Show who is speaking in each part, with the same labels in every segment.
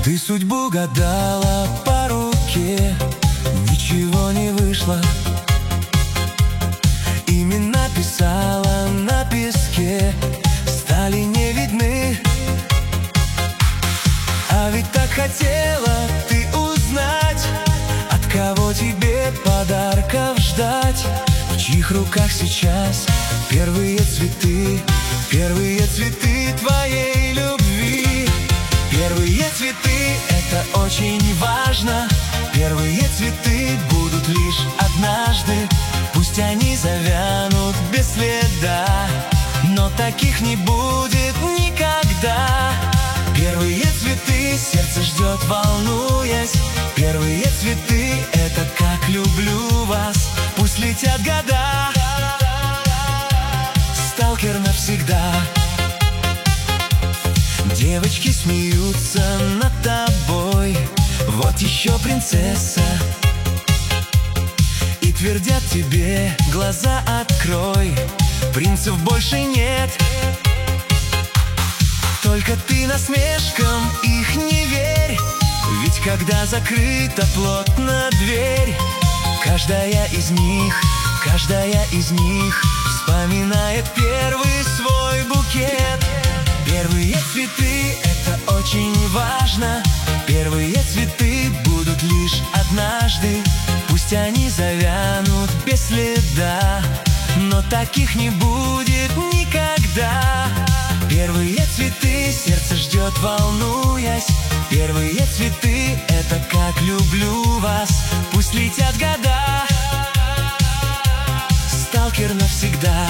Speaker 1: Ты судьбу гадала по руке, ничего не вышло. Имена писала на песке, стали не видны. А ведь так хотела ты узнать, от кого тебе подарков ждать. В чьих руках сейчас первые цветы твоей любви. Первые цветы — это очень важно. Первые цветы будут лишь однажды. Пусть они завянут без следа, но таких не будет никогда. Первые цветы сердце ждет, волнуясь. Первые цветы — это как люблю вас. Пусть летят года, сталкер навсегда. Девочки смеются над тобой, вот еще принцесса. И твердят тебе: глаза открой, принцев больше нет. Только ты насмешкам их не верь, ведь когда закрыта плотно дверь, каждая из них вспоминает первый свой букет. Первые цветы — это очень важно. Первые цветы будут лишь однажды. Пусть они завянут без следа, но таких не будет никогда. Первые цветы сердце ждет, волнуясь. Первые цветы — это как люблю вас. Пусть летят года, сталкер навсегда.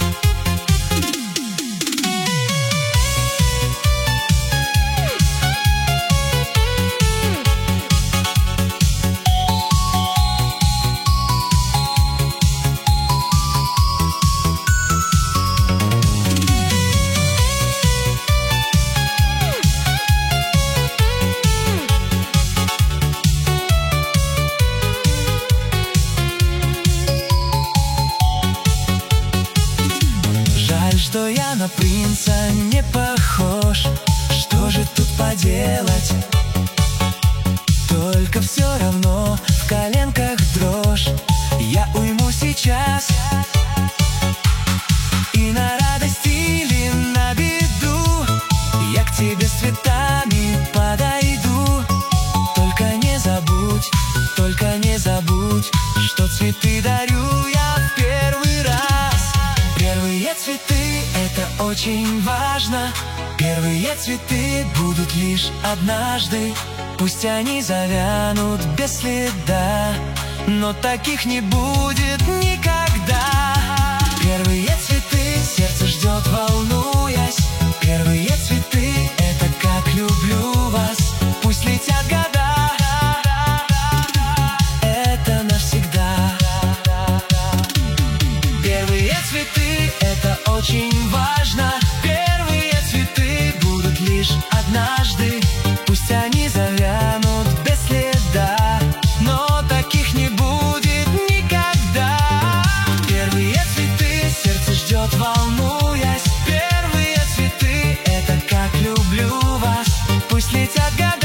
Speaker 1: Что я на принца не похож, что же тут поделать? Только все равно в коленках дрожь. Я уйму сейчас и на радость или на беду я к тебе с цветами подойду. Только не забудь, что цветы дарю я в первый раз. Первые цветы — это очень важно. Первые цветы будут лишь однажды. Пусть они завянут без следа, но таких не будет никогда. Первые цветы сердце ждет, волнуясь. Первые цветы — это как люблю вас. Пусть летят года, это навсегда. Первые цветы — это очень важно. Первые цветы будут лишь однажды. Пусть они завянут без следа, но таких не будет никогда. Первые цветы сердце ждет, волнуясь. Первые цветы — это как люблю вас. Пусть летят года.